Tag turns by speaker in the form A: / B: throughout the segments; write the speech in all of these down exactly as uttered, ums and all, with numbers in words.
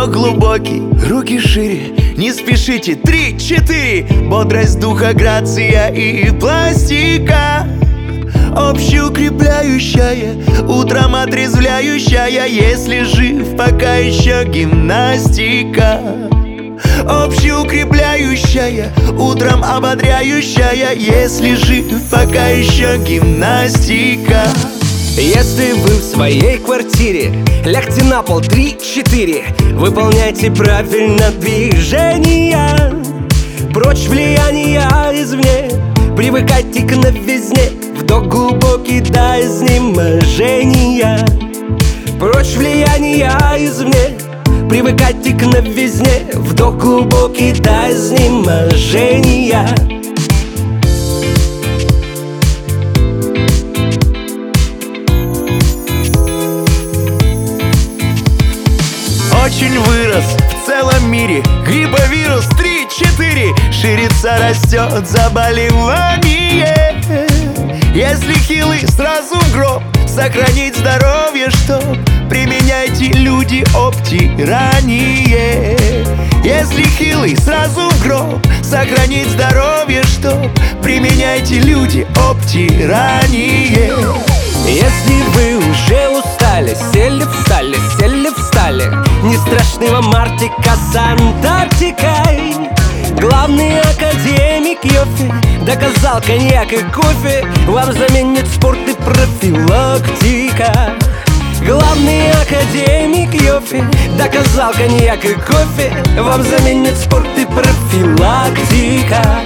A: вдох глубокий, руки шире, не спешите. Три, четыре. Бодрость духа, грация и пластика, общеукрепляющая, утром отрезвляющая. Если жив, пока еще гимнастика, общеукрепляющая, утром ободряющая. Если жив, пока еще гимнастика.
B: Если вы в своей квартире, лягте на пол, три-четыре. Выполняйте правильно движения, прочь влияния извне. Привыкайте к новизне, вдох глубокий до изнеможения. Прочь влияния извне, привыкайте к новизне, вдох глубокий до изнеможения.
A: Очень вырос в целом мире грипповирус. Три-четыре. Ширится, растет заболевание. Если хилый, сразу в гроб. Сохранить здоровье, чтоб применяйте, люди, обтирание. Если хилый, сразу в гроб. Сохранить здоровье, чтоб применяйте, люди, обтирание.
B: Если вы уже устали, сели встали, сели встали, не страшны вам Арктика с Антарктикой. Главный академик Йоффи доказал, коньяк и кофе вам заменит спорт и профилактика. Главный академик Йоффи доказал, коньяк и кофе вам заменит спорт и профилактика.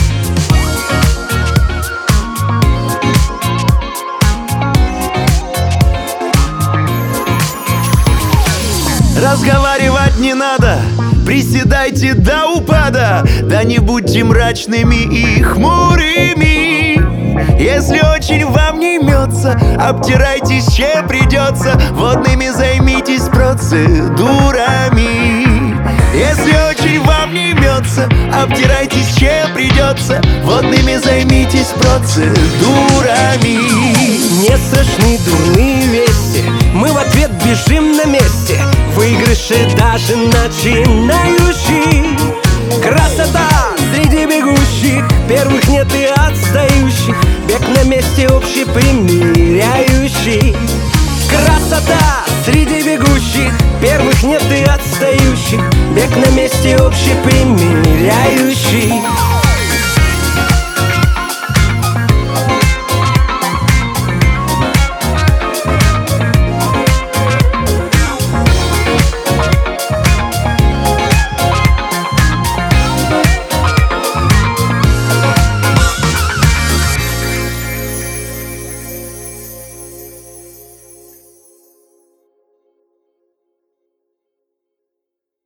A: Разговаривать не надо, приседайте до упада. Да не будьте мрачными и хмурыми. Если очень вам не имется, обтирайтесь, чем придется. Водными займитесь процедурами. Если очень вам не имется, обтирайтесь, чем придется. Водными займитесь процедурами.
B: Не страшны дурные вести, мы в ответ бежим на месте. Выигрыши даже начинающих. Красота среди бегущих, первых нет и отстающих. Бег на месте общепримиряющий. Красота среди бегущих, первых нет и отстающих. Бег на месте общепримиряющий.